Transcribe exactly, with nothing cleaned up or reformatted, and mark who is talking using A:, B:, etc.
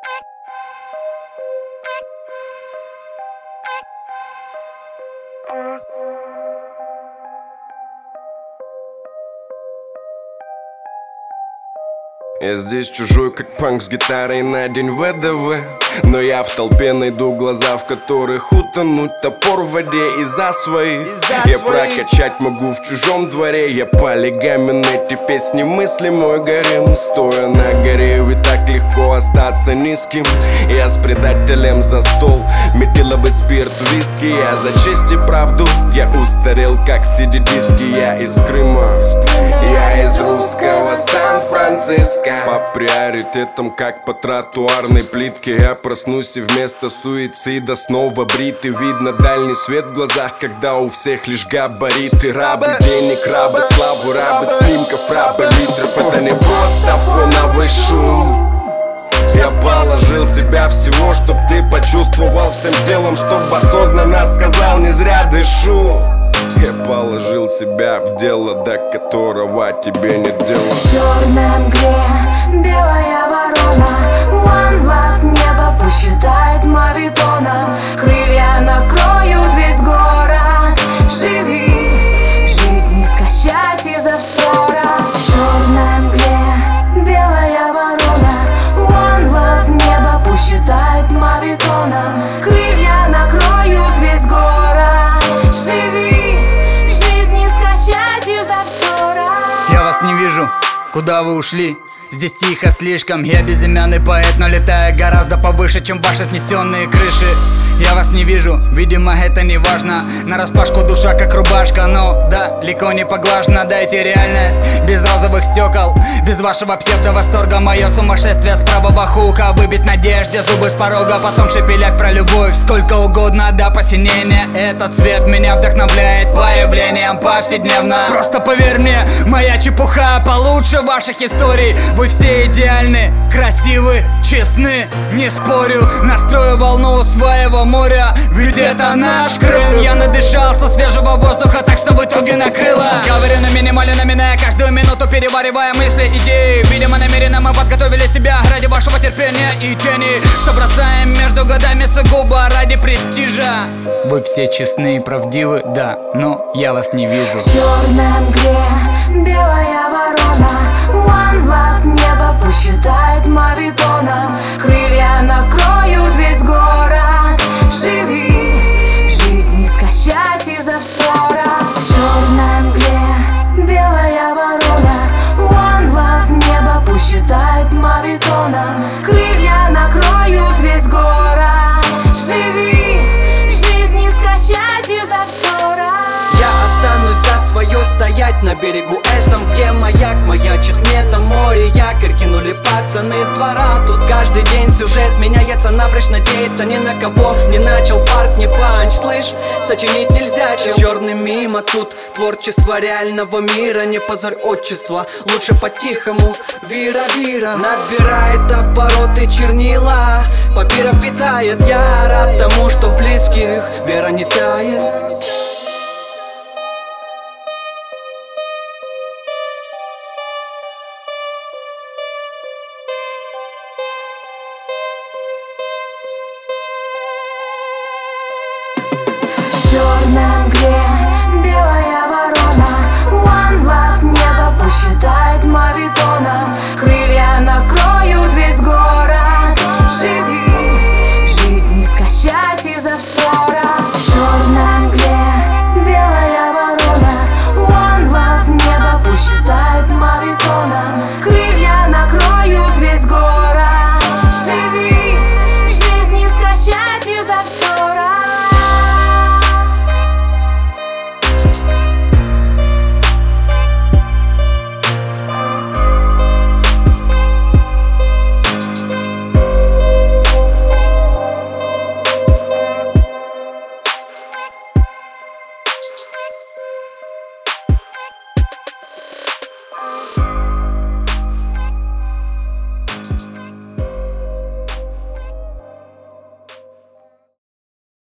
A: Я здесь чужой, как панк с гитарой на день ВДВ. Но я в толпе найду глаза, в которых утонуть. Топор в воде из-за своих. Я прокачать могу в чужом дворе. Я полигамен, эти песни мысли мой гарем. Стоя на горе, ведь так легко остаться низким. Я с предателем за стол, метиловый спирт, виски. Я за честь и правду, я устарел как си ди-диски. Я из Крыма, я из русского Сан-Франциско. По приоритетам, как по тротуарной плитке. Я проснусь и вместо суицида снова бритый. Видно дальний свет в глазах, когда у всех лишь габариты. Рабы денег, рабы славу, рабы снимков, рабы литров. Это не просто фоновый шум. Я положил себя всего, чтоб ты почувствовал всем телом, чтоб осознанно сказал, не зря дышу. Я положил себя в дело, до которого тебе нет дела.
B: В черной мгле белая ворона, One Love, небо посчитает мавитоном. Крылья накроют весь город. Живи, жизнь не скачать из обстора. В черной мгле белая ворона, One Love, небо посчитает мавитоном. Крылья накроют весь город. Живи,
C: я вас не вижу, куда вы ушли? Здесь тихо слишком, я безымянный поэт, но летаю гораздо повыше, чем ваши снесенные крыши. Я вас не вижу, видимо это не важно. Нараспашку душа как рубашка, но далеко не поглажена. Дайте реальность без розовых стекол, без вашего псевдовосторга. Мое сумасшествие с правого хука, выбить надежде зубы с порога, потом шепелять про любовь сколько угодно до посинения. Этот цвет меня вдохновляет появлением повседневно. Просто поверь мне, моя чепуха получше ваших историй. Вы все идеальны, красивы, честны, не спорю. Настрою волну своего моря, ведь это наш Крым. Я надышался свежего воздуха, так что в итоге накрыло. Говорю на минимале, наминая каждую минуту, переваривая мысли, идеи. Видимо намеренно мы подготовили себя ради вашего терпения и тени, что бросаем между годами сугубо ради престижа. Вы все честны и правдивы, да, но я вас не вижу.
B: В черной мгле белая ворона, One Love, небо посчитает мавитоном. Крылья накроют весь город. Живи, жизнь не скачать из обстора. В черной мгле белая ворона, One Love, небо посчитает мавитоном. Крылья накроют весь город. Живи, жизнь не скачать из обстора.
D: Я останусь за свое стоять на берегу этом, где маяк маячит мне там море. Якорь кинули пацаны с двора. Тут каждый день сюжет меняется, напрочь надеяться ни на кого. Не начал фарт, не панч, слышь, сочинить нельзя, чем черный мимо. Тут творчество реального мира, не позорь отчества, лучше по-тихому. Вира-вира набирает обороты чернила, папиров питает. Я рад тому, что в близких вера не тает.